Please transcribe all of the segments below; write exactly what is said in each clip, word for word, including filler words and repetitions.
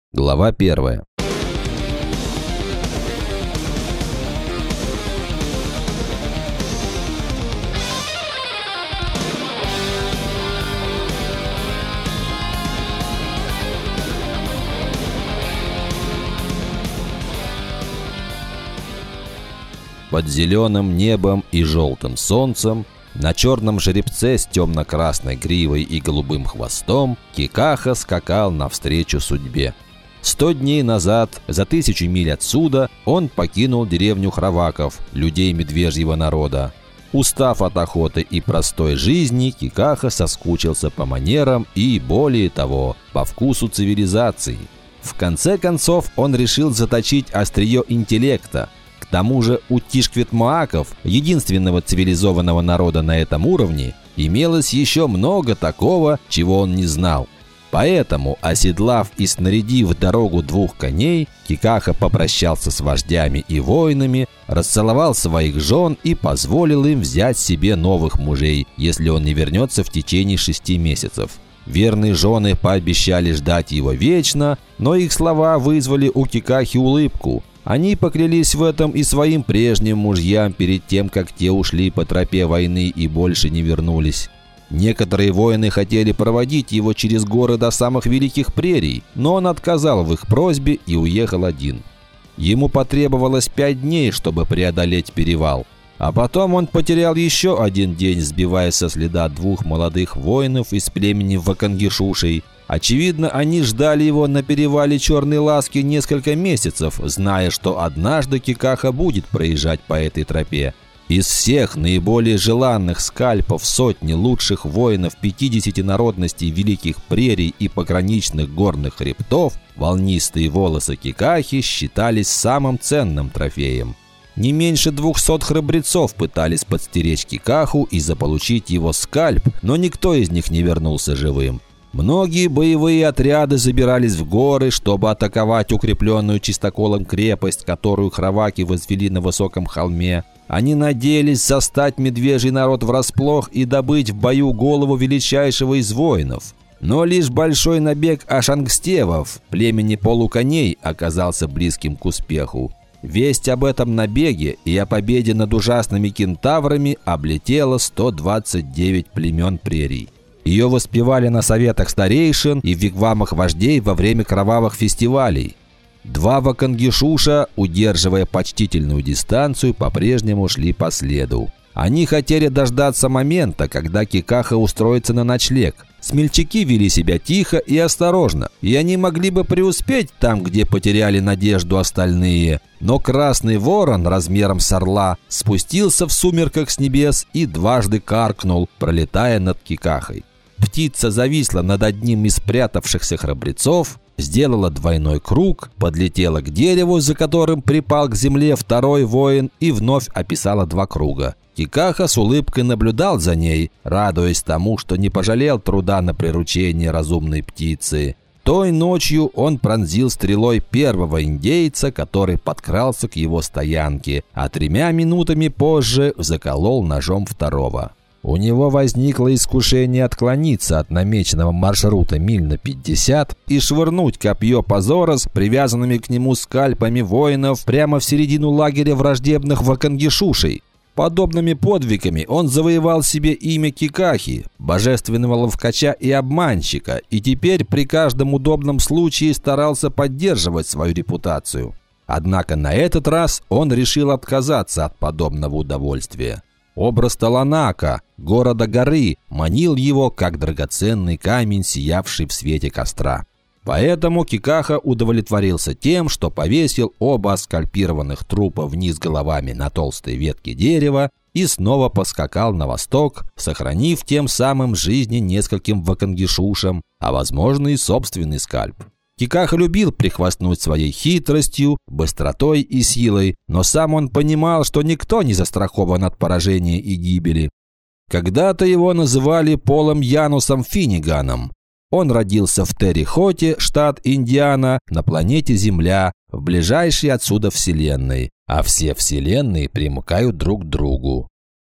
Глава первая. Под зеленым небом и желтым солнцем, на черном жеребце с темно-красной гривой и голубым хвостом, Кикаха скакал навстречу судьбе. Сто дней назад, за тысячу миль отсюда, он покинул деревню Храваков, людей медвежьего народа. Устав от охоты и простой жизни, Кикаха соскучился по манерам и, более того, по вкусу цивилизации. В конце концов, он решил заточить острие интеллекта. К тому же у тишквитмааков, единственного цивилизованного народа на этом уровне, имелось еще много такого, чего он не знал. Поэтому, оседлав и снарядив в дорогу двух коней, Кикаха попрощался с вождями и воинами, расцеловал своих жен и позволил им взять себе новых мужей, если он не вернется в течение шести месяцев. Верные жены пообещали ждать его вечно, но их слова вызвали у Кикахи улыбку. Они поклялись в этом и своим прежним мужьям перед тем, как те ушли по тропе войны и больше не вернулись. Некоторые воины хотели проводить его через горы до самых великих прерий, но он отказал в их просьбе и уехал один. Ему потребовалось пять дней, чтобы преодолеть перевал. А потом он потерял еще один день, сбивая со следа двух молодых воинов из племени Вакангишушей. Очевидно, они ждали его на перевале Черной Ласки несколько месяцев, зная, что однажды Кикаха будет проезжать по этой тропе. Из всех наиболее желанных скальпов сотни лучших воинов пятидесяти народностей великих прерий и пограничных горных хребтов, волнистые волосы Кикахи считались самым ценным трофеем. Не меньше двухсот храбрецов пытались подстеречь Кикаху и заполучить его скальп, но никто из них не вернулся живым. Многие боевые отряды забирались в горы, чтобы атаковать укрепленную чистоколом крепость, которую храваки возвели на высоком холме. Они надеялись застать медвежий народ врасплох и добыть в бою голову величайшего из воинов. Но лишь большой набег ашангстевов, племени полуконей, оказался близким к успеху. Весть об этом набеге и о победе над ужасными кентаврами облетела сто двадцать девять племен прерий. Ее воспевали на советах старейшин и в вигвамах вождей во время кровавых фестивалей. Два вакангишуша, удерживая почтительную дистанцию, по-прежнему шли по следу. Они хотели дождаться момента, когда Кикаха устроится на ночлег. Смельчаки вели себя тихо и осторожно, и они могли бы преуспеть там, где потеряли надежду остальные. Но красный ворон размером с орла спустился в сумерках с небес и дважды каркнул, пролетая над Кикахой. Птица зависла над одним из спрятавшихся храбрецов, сделала двойной круг, подлетела к дереву, за которым припал к земле второй воин, и вновь описала два круга. Кикаха с улыбкой наблюдал за ней, радуясь тому, что не пожалел труда на приручение разумной птицы. Той ночью он пронзил стрелой первого индейца, который подкрался к его стоянке, а тремя минутами позже заколол ножом второго. У него возникло искушение отклониться от намеченного маршрута миль на пятьдесят и швырнуть копье позора с привязанными к нему скальпами воинов прямо в середину лагеря враждебных вакангишушей. Подобными подвигами он завоевал себе имя Кикахи, божественного ловкача и обманщика, и теперь при каждом удобном случае старался поддерживать свою репутацию. Однако на этот раз он решил отказаться от подобного удовольствия. Образ Таланака, города горы, манил его, как драгоценный камень, сиявший в свете костра. Поэтому Кикаха удовлетворился тем, что повесил оба скальпированных трупа вниз головами на толстой ветке дерева и снова поскакал на восток, сохранив тем самым жизни нескольким вакангишушам, а возможно и собственный скальп. Кикаха любил прихвастнуть своей хитростью, быстротой и силой, но сам он понимал, что никто не застрахован от поражения и гибели. Когда-то его называли Полом Янусом Финниганом. Он родился в Терри-Хоте, штат Индиана, на планете Земля, в ближайшей отсюда вселенной, а все вселенные примыкают друг к другу.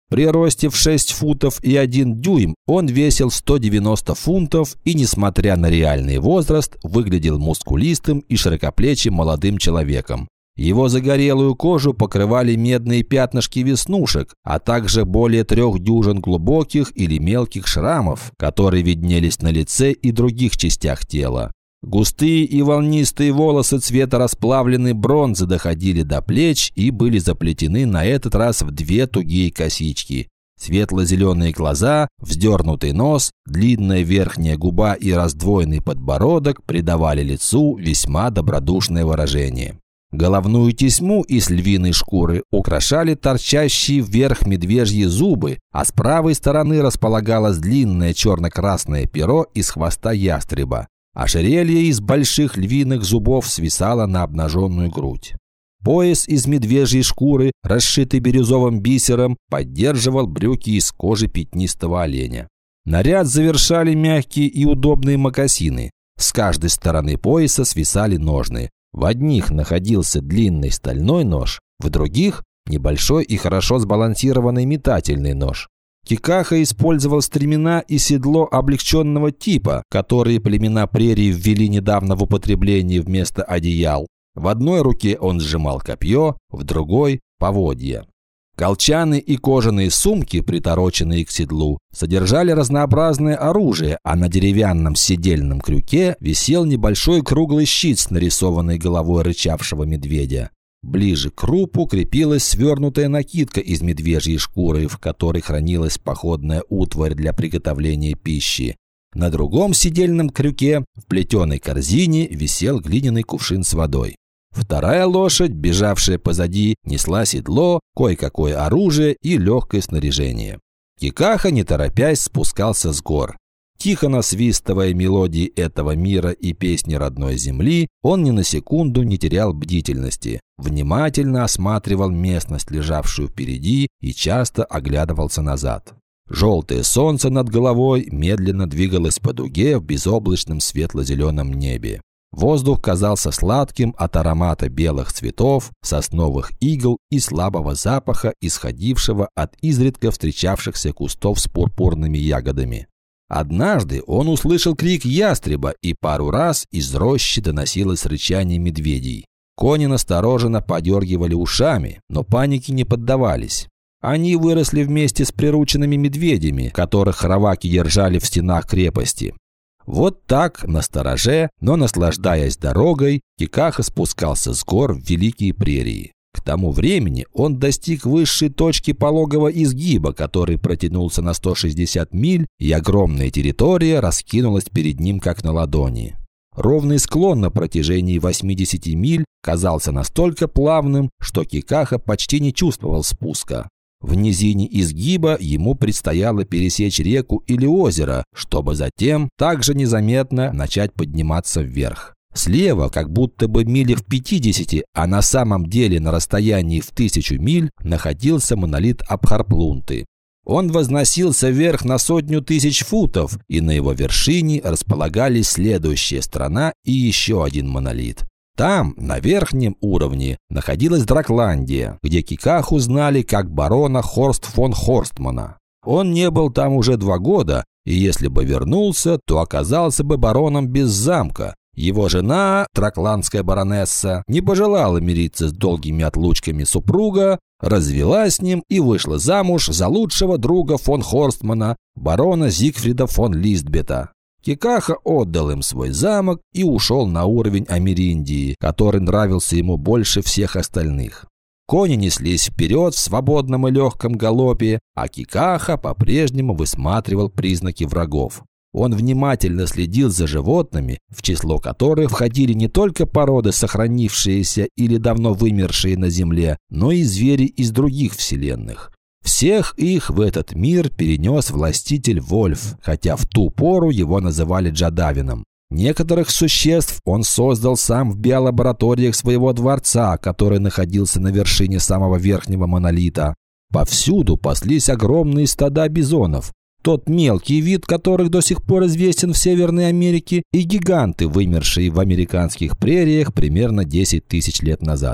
При росте в шесть футов и один дюйм он весил сто девяносто фунтов и, несмотря на реальный возраст, выглядел мускулистым и широкоплечим молодым человеком. Его загорелую кожу покрывали медные пятнышки веснушек, а также более трех дюжин глубоких или мелких шрамов, которые виднелись на лице и других частях тела. Густые и волнистые волосы цвета расплавленной бронзы доходили до плеч и были заплетены на этот раз в две тугие косички. Светло-зеленые глаза, вздернутый нос, длинная верхняя губа и раздвоенный подбородок придавали лицу весьма добродушное выражение. Головную тесьму из львиной шкуры украшали торчащие вверх медвежьи зубы, а с правой стороны располагалось длинное черно-красное перо из хвоста ястреба. Ожерелье из больших львиных зубов свисало на обнаженную грудь. Пояс из медвежьей шкуры, расшитый бирюзовым бисером, поддерживал брюки из кожи пятнистого оленя. Наряд завершали мягкие и удобные мокасины. С каждой стороны пояса свисали ножны. В одних находился длинный стальной нож, в других – небольшой и хорошо сбалансированный метательный нож. Кикаха использовал стремена и седло облегченного типа, которые племена прерий ввели недавно в употребление вместо одеял. В одной руке он сжимал копье, в другой – поводья. Колчаны и кожаные сумки, притороченные к седлу, содержали разнообразное оружие, а на деревянном седельном крюке висел небольшой круглый щит с нарисованной головой рычавшего медведя. Ближе к крупу крепилась свернутая накидка из медвежьей шкуры, в которой хранилась походная утварь для приготовления пищи. На другом седельном крюке в плетеной корзине висел глиняный кувшин с водой. Вторая лошадь, бежавшая позади, несла седло, кое-какое оружие и легкое снаряжение. Кикаха, не торопясь, спускался с гор. Тихо насвистывая мелодии этого мира и песни родной земли, он ни на секунду не терял бдительности, внимательно осматривал местность, лежавшую впереди, и часто оглядывался назад. Желтое солнце над головой медленно двигалось по дуге в безоблачном светло-зеленом небе. Воздух казался сладким от аромата белых цветов, сосновых игл и слабого запаха, исходившего от изредка встречавшихся кустов с пурпурными ягодами. Однажды он услышал крик ястреба, и пару раз из рощи доносилось рычание медведей. Кони настороженно подергивали ушами, но панике не поддавались. Они выросли вместе с прирученными медведями, которых хроваки держали в стенах крепости. Вот так, настороже, но наслаждаясь дорогой, Кикаха спускался с гор в великие прерии. К тому времени он достиг высшей точки пологого изгиба, который протянулся на сто шестьдесят миль, и огромная территория раскинулась перед ним как на ладони. Ровный склон на протяжении восьмидесяти миль казался настолько плавным, что Кикаха почти не чувствовал спуска. В низине изгиба ему предстояло пересечь реку или озеро, чтобы затем также незаметно начать подниматься вверх. Слева, как будто бы мили в пятидесяти, а на самом деле на расстоянии в тысячу миль, находился монолит Абхарплунты. Он возносился вверх на сотню тысяч футов, и на его вершине располагались следующая страна и еще один монолит. Там, на верхнем уровне, находилась Дракландия, где Кикаху знали как барона Хорст фон Хорстмана. Он не был там уже два года, и если бы вернулся, то оказался бы бароном без замка. Его жена, дракландская баронесса, не пожелала мириться с долгими отлучками супруга, развелась с ним и вышла замуж за лучшего друга фон Хорстмана, барона Зигфрида фон Листбета. Кикаха отдал им свой замок и ушел на уровень Америндии, который нравился ему больше всех остальных. Кони неслись вперед в свободном и легком галопе, а Кикаха по-прежнему высматривал признаки врагов. Он внимательно следил за животными, в число которых входили не только породы, сохранившиеся или давно вымершие на Земле, но и звери из других вселенных. Всех их в этот мир перенес властитель Вольф, хотя в ту пору его называли Джадавином. Некоторых существ он создал сам в биолабораториях своего дворца, который находился на вершине самого верхнего монолита. Повсюду паслись огромные стада бизонов. Тот мелкий вид, которых до сих пор известен в Северной Америке, и гиганты, вымершие в американских прериях примерно десять тысяч лет назад.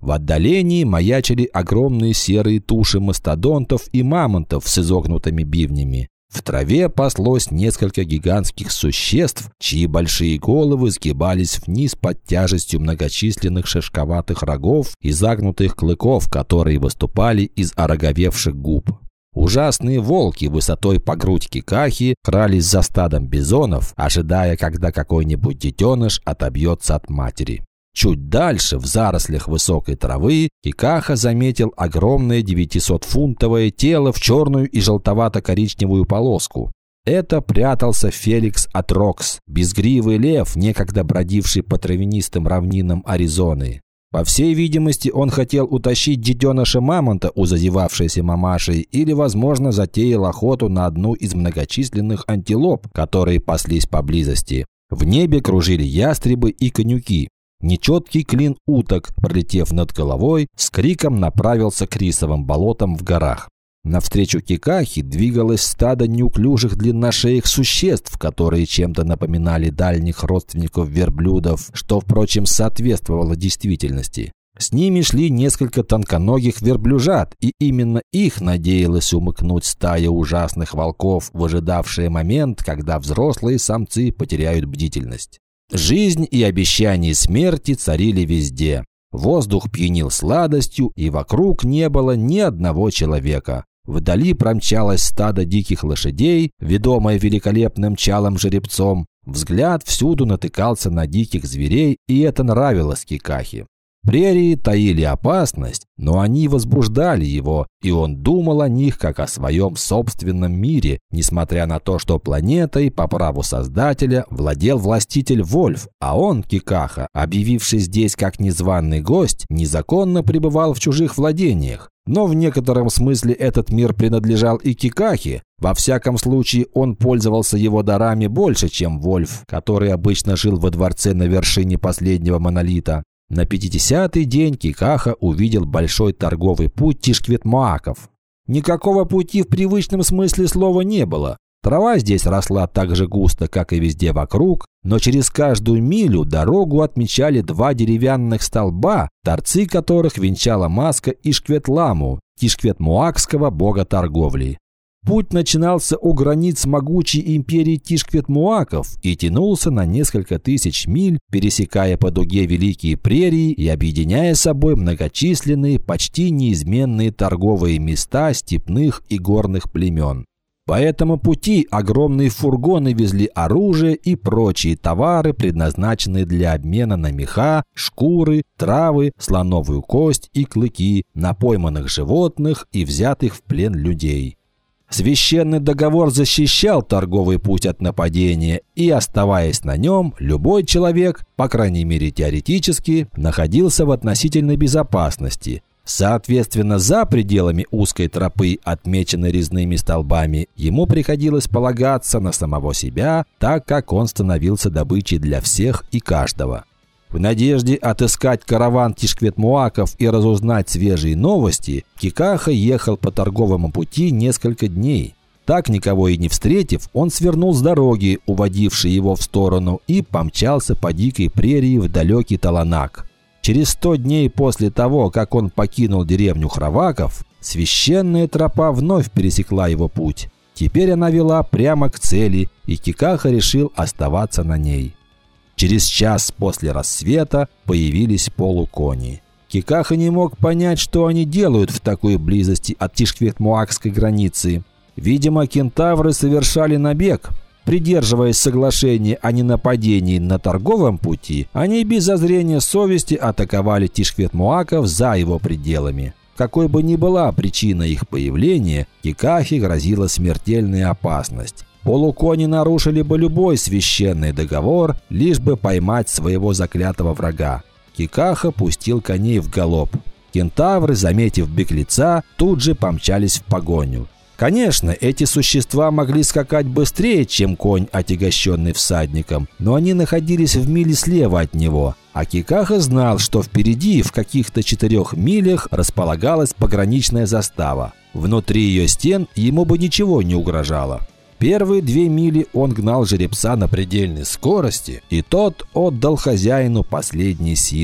В отдалении маячили огромные серые туши мастодонтов и мамонтов с изогнутыми бивнями. В траве паслось несколько гигантских существ, чьи большие головы сгибались вниз под тяжестью многочисленных шишковатых рогов и загнутых клыков, которые выступали из ороговевших губ. Ужасные волки высотой по грудь Кикахи крались за стадом бизонов, ожидая, когда какой-нибудь детеныш отобьется от матери. Чуть дальше, в зарослях высокой травы, Кикаха заметил огромное девятисотфунтовое тело в черную и желтовато-коричневую полоску. Это прятался Феликс Атрокс, безгривый лев, некогда бродивший по травянистым равнинам Аризоны. По всей видимости, он хотел утащить детеныша мамонта у зазевавшейся мамаши или, возможно, затеял охоту на одну из многочисленных антилоп, которые паслись поблизости. В небе кружили ястребы и конюки. Нечеткий клин уток, пролетев над головой, с криком направился к рисовым болотам в горах. Навстречу Кикахе двигалось стадо неуклюжих длинношеих существ, которые чем-то напоминали дальних родственников верблюдов, что, впрочем, соответствовало действительности. С ними шли несколько тонконогих верблюжат, и именно их надеялась умыкнуть стая ужасных волков, выжидавшая момент, когда взрослые самцы потеряют бдительность. Жизнь и обещание смерти царили везде. Воздух пьянил сладостью, и вокруг не было ни одного человека. Вдали промчалось стадо диких лошадей, ведомое великолепным чалым жеребцом. Взгляд всюду натыкался на диких зверей, и это нравилось Кикахе. Прерии таили опасность, но они возбуждали его, и он думал о них как о своем собственном мире, несмотря на то, что планетой по праву Создателя владел властитель Вольф, а он, Кикаха, объявивший здесь как незваный гость, незаконно пребывал в чужих владениях. Но в некотором смысле этот мир принадлежал и Кикахе. Во всяком случае, он пользовался его дарами больше, чем Вольф, который обычно жил во дворце на вершине последнего монолита. На пятидесятый день Кикаха увидел большой торговый путь Тишквит-Моаков. Никакого пути в привычном смысле слова не было. Трава здесь росла так же густо, как и везде вокруг, но через каждую милю дорогу отмечали два деревянных столба, торцы которых венчала маска Ишквет-Ламу, тишквет-муакского бога торговли. Путь начинался у границ могучей империи Тишквит-Муаков и тянулся на несколько тысяч миль, пересекая по дуге великие прерии и объединяя собой многочисленные, почти неизменные торговые места степных и горных племен. По этому пути огромные фургоны везли оружие и прочие товары, предназначенные для обмена на меха, шкуры, травы, слоновую кость и клыки, на пойманных животных и взятых в плен людей. Священный договор защищал торговый путь от нападения, и, оставаясь на нем, любой человек, по крайней мере теоретически, находился в относительной безопасности. Соответственно, за пределами узкой тропы, отмеченной резными столбами, ему приходилось полагаться на самого себя, так как он становился добычей для всех и каждого. В надежде отыскать караван Тишквит-Муаков и разузнать свежие новости, Кикаха ехал по торговому пути несколько дней. Так, никого и не встретив, он свернул с дороги, уводившей его в сторону, и помчался по дикой прерии в далекий Таланак. Через сто дней после того, как он покинул деревню Храваков, священная тропа вновь пересекла его путь. Теперь она вела прямо к цели, и Кикаха решил оставаться на ней. Через час после рассвета появились полукони. Кикаха не мог понять, что они делают в такой близости от Тишквит-Муакской границы. Видимо, кентавры совершали набег. Придерживаясь соглашения о ненападении на торговом пути, они без зазрения совести атаковали Тишквит-Муаков за его пределами. Какой бы ни была причина их появления, Кикахе грозила смертельная опасность. Полукони нарушили бы любой священный договор, лишь бы поймать своего заклятого врага. Кикаха пустил коней в галоп. Кентавры, заметив беглеца, тут же помчались в погоню. Конечно, эти существа могли скакать быстрее, чем конь, отягощенный всадником, но они находились в миле слева от него, а Кикаха знал, что впереди, в каких-то четырех милях, располагалась пограничная застава. Внутри ее стен ему бы ничего не угрожало. Первые две мили он гнал жеребца на предельной скорости, и тот отдал хозяину последние силы.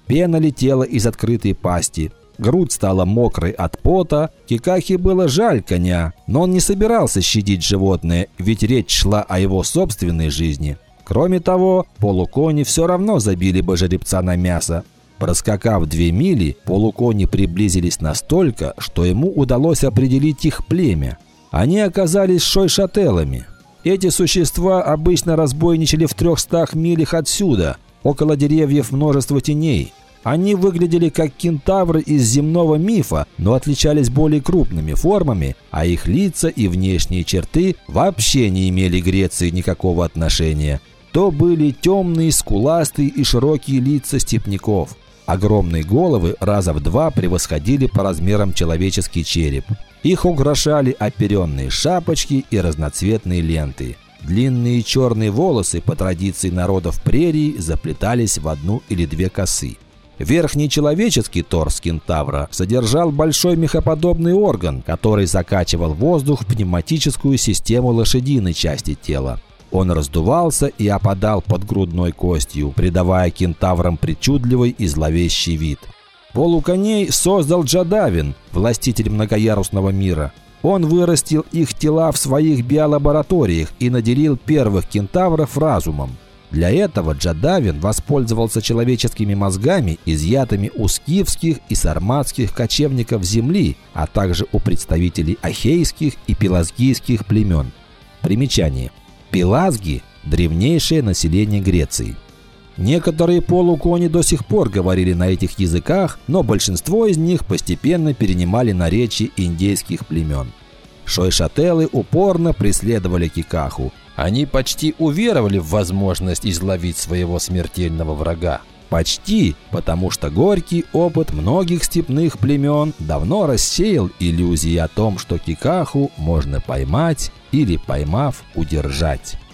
Пена летела из открытой пасти. Грудь стала мокрой от пота. Кикахе было жаль коня, но он не собирался щадить животное, ведь речь шла о его собственной жизни. Кроме того, полукони все равно забили бы жеребца на мясо. Проскакав две мили, полукони приблизились настолько, что ему удалось определить их племя. Они оказались шойшателами. Эти существа обычно разбойничали в трехстах милях отсюда. Около деревьев множество теней. Они выглядели как кентавры из земного мифа, но отличались более крупными формами, а их лица и внешние черты вообще не имели к Греции никакого отношения. То были темные, скуластые и широкие лица степняков. Огромные головы раза в два превосходили по размерам человеческий череп. Их украшали оперенные шапочки и разноцветные ленты. Длинные черные волосы по традиции народов прерий заплетались в одну или две косы. Верхний человеческий торс кентавра содержал большой мехоподобный орган, который закачивал воздух в пневматическую систему лошадиной части тела. Он раздувался и опадал под грудной костью, придавая кентаврам причудливый и зловещий вид. Полуконей создал Джадавин, властитель многоярусного мира. Он вырастил их тела в своих биолабораториях и наделил первых кентавров разумом. Для этого Джадавин воспользовался человеческими мозгами, изъятыми у скифских и сарматских кочевников земли, а также у представителей ахейских и пелазгийских племен. Примечание. Пелазги – древнейшее население Греции. Некоторые полукони до сих пор говорили на этих языках, но большинство из них постепенно перенимали наречие индейских племен. Шойшателы упорно преследовали Кикаху. Они почти уверовали в возможность изловить своего смертельного врага. Почти, потому что горький опыт многих степных племен давно рассеял иллюзии о том, что Кикаху можно поймать или, поймав, удержать.